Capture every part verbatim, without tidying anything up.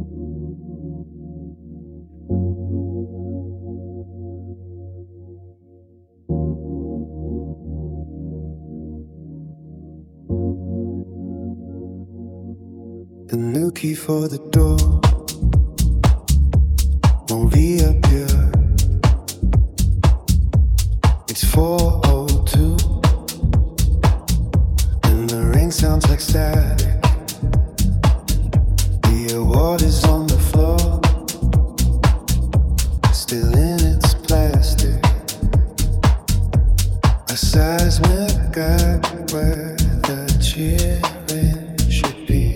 The new key for the door won't reappear. It's four oh two and the ring sounds like static. The award is on the floor, still in its plastic. A seismic gap where the cheering should be.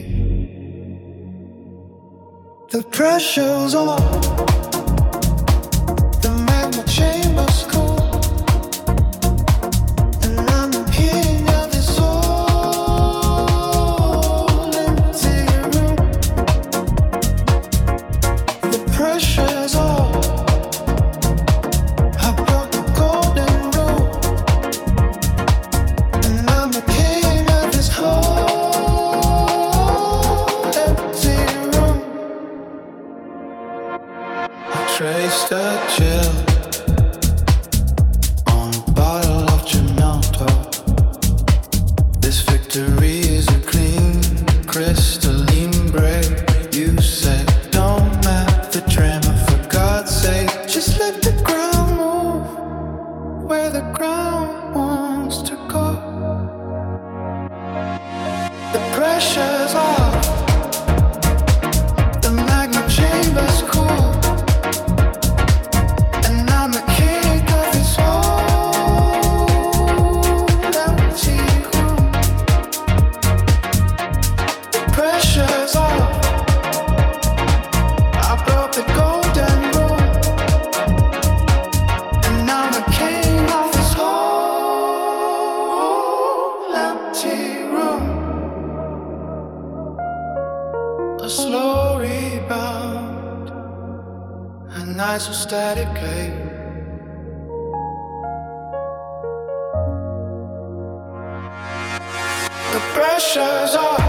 The pressure's on, the magma chamber's cool, and I'm the king of this whole empty room. The pressure's on, I broke the golden rule, and I'm the king of this whole empty room. Traced a chill on a bottle of Gelato. This victory is a clean, crystalline break. You said don't map the drama, for God's sake. Just let the ground move where the ground wants to go. The pressure's off, the magma chamber's cool. Static cave. The pressure's off.